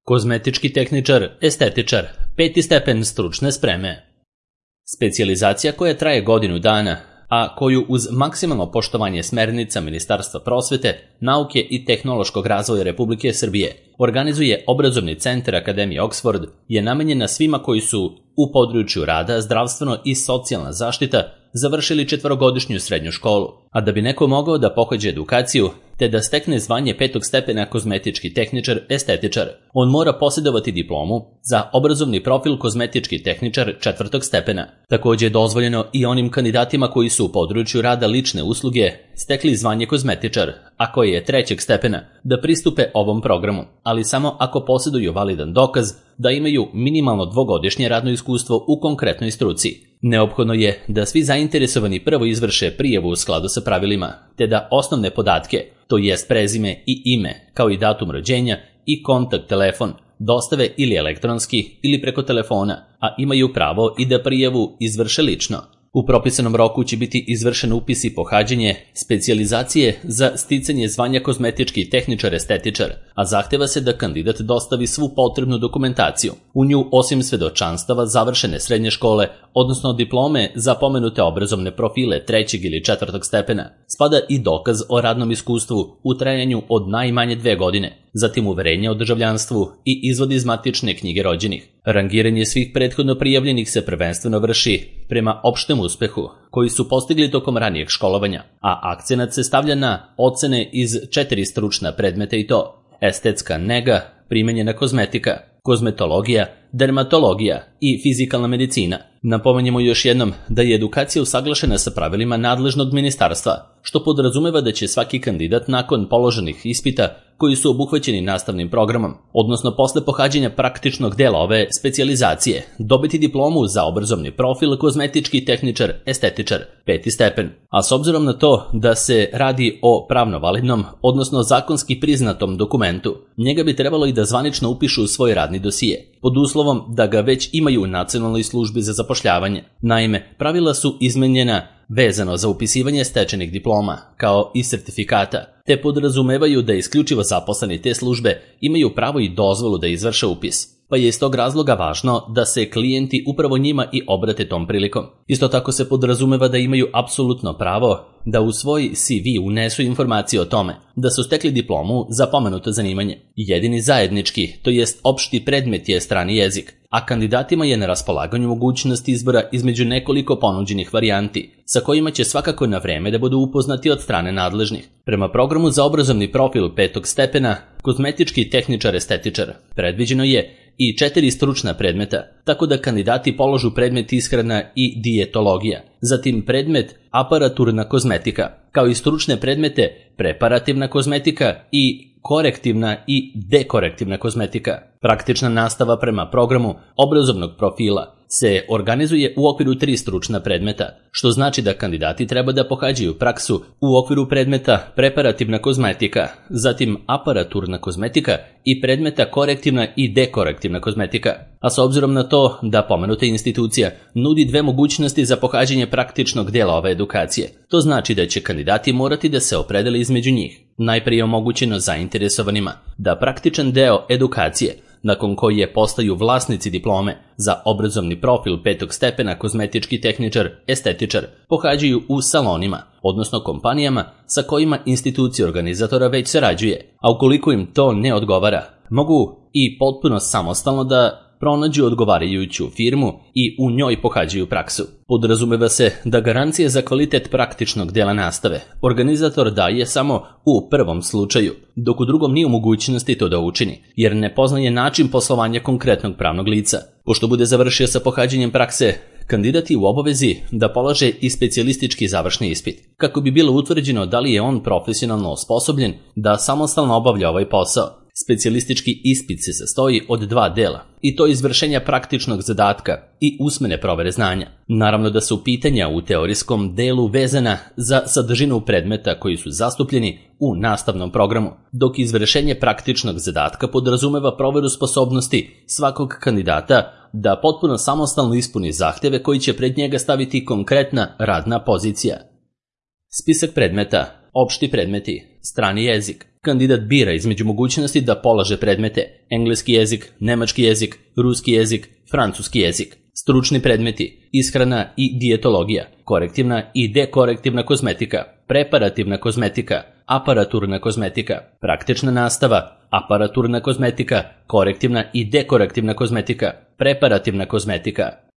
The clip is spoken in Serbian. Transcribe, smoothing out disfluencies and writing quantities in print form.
Kozmetički tehničar, estetičar, 5. stepen stručne spreme. Specijalizacija koja traje godinu dana, a koju uz maksimalno poštovanje smernica Ministarstva prosvete, nauke i tehnološkog razvoja Republike Srbije organizuje Obrazovni centar Akademije Oxford, je namenjena svima koji su u području rada, zdravstveno i socijalna zaštita završili 4-godišnju srednju školu, a da bi neko mogao da pohađa edukaciju te da stekne zvanje 5. stepena kozmetički tehničar, estetičar, on mora posjedovati diplomu za obrazovni profil kozmetički tehničar 4. stepena. Također je dozvoljeno i onim kandidatima koji su u području rada lične usluge stekli zvanje kozmetičar, a koje je 3. stepena, da pristupe ovom programu, ali samo ako posjeduju validan dokaz da imaju minimalno 2-godišnje radno iskustvo u konkretnoj struci. Neophodno je da svi zainteresovani prvo izvrše prijavu u skladu sa pravilima, te da osnovne podatke, to jest prezime i ime, kao i datum rođenja i kontakt telefon, dostave ili elektronski ili preko telefona, a imaju pravo i da prijavu izvrše lično. U propisanom roku će biti izvršen upis i pohađanje specijalizacije za sticanje zvanja kozmetički tehničar, estetičar, a zahteva se da kandidat dostavi svu potrebnu dokumentaciju. U nju, osim svedočanstava završene srednje škole, odnosno diplome za pomenute obrazovne profile 3. ili 4. stepena, spada i dokaz o radnom iskustvu u trajanju od najmanje 2 godine, zatim uverenje o državljanstvu i izvod iz matične knjige rođenih. Rangiranje svih prethodno prijavljenih se prvenstveno vrši prema opštem uspehu koji su postigli tokom ranijeg školovanja, a akcenat se stavlja na ocene iz 4 stručna predmeta i to: estetska nega, primenjena kozmetika, kozmetologija, dermatologija i fizikalna medicina. Napomenjemo još jednom da je edukacija usaglašena sa pravilima nadležnog ministarstva, što podrazumeva da će svaki kandidat nakon položenih ispita koji su obuhvaćeni nastavnim programom, odnosno posle pohađanja praktičnog dela ove specijalizacije, dobiti diplomu za obrazovni profil kozmetički tehničar, estetičar, 5. stepen. A s obzirom na to da se radi o pravno validnom, odnosno zakonski priznatom dokumentu, njega bi trebalo i da zvanično upišu u svoj radni dosije, pod uslovom da ga već imaju u Nacionalnoj službi za zapošljavanje. Naime, pravila su izmenjena vezano za upisivanje stečenih diploma, kao i sertifikata, te podrazumevaju da isključivo zaposleni te službe imaju pravo i dozvolu da izvrše upis, pa je iz tog razloga važno da se klijenti upravo njima i obrate tom prilikom. Isto tako se podrazumeva da imaju apsolutno pravo da u svoj CV unesu informacije o tome da su stekli diplomu za pomenuto zanimanje. Jedini zajednički, to jest opšti predmet, je strani jezik, a kandidatima je na raspolaganju mogućnost izbora između nekoliko ponuđenih varijanti, sa kojima će svakako na vreme da budu upoznati od strane nadležnih. Prema programu za obrazovni profil 5. stepena, kozmetički tehničar, estetičar, predviđeno je i 4 stručna predmeta, tako da kandidati položu predmet ishrana i dijetologija, zatim predmet aparaturna kozmetika, kao i stručne predmete preparativna kozmetika i korektivna i dekorektivna kozmetika. Praktična nastava prema programu obrazovnog profila se organizuje u okviru 3 stručna predmeta, što znači da kandidati treba da pohađaju praksu u okviru predmeta preparativna kozmetika, zatim aparaturna kozmetika i predmeta korektivna i dekorektivna kozmetika. A s obzirom na to da pomenuta institucija nudi 2 mogućnosti za pohađanje praktičnog dela ove edukacije, to znači da će kandidati morati da se opredele između njih. Najprije je omogućeno zainteresovanima da praktičan deo edukacije, nakon koje postaju vlasnici diplome za obrazovni profil 5. stepena kozmetički tehničar, estetičar, pohađaju u salonima, odnosno kompanijama sa kojima institucija organizatora već sarađuje, a ukoliko im to ne odgovara, mogu i potpuno samostalno da pronađu odgovarajuću firmu i u njoj pohađaju praksu. Podrazumeva se da garancije za kvalitet praktičnog dela nastave organizator daje samo u prvom slučaju, dok u drugom nije u mogućnosti to da učini, jer ne poznaje način poslovanja konkretnog pravnog lica. Pošto bude završio sa pohađanjem prakse, kandidat je u obavezi da polaže i specijalistički završni ispit, kako bi bilo utvrđeno da li je on profesionalno osposobljen da samostalno obavlja ovaj posao. Specijalistički ispit se sastoji od 2 dela, i to izvršenja praktičnog zadatka i usmene provere znanja. Naravno da su pitanja u teorijskom delu vezana za sadržinu predmeta koji su zastupljeni u nastavnom programu, dok izvršenje praktičnog zadatka podrazumeva proveru sposobnosti svakog kandidata da potpuno samostalno ispuni zahteve koji će pred njega staviti konkretna radna pozicija. Spisak predmeta. Opšti predmeti. strani jezik. Kandidat bira između mogućnosti da polaže predmete engleski jezik, nemački jezik, ruski jezik, francuski jezik. Stručni predmeti: ishrana i dijetologija, korektivna i dekorektivna kozmetika, preparativna kozmetika, aparaturna kozmetika, praktična nastava, aparaturna kozmetika, korektivna i dekorektivna kozmetika, preparativna kozmetika.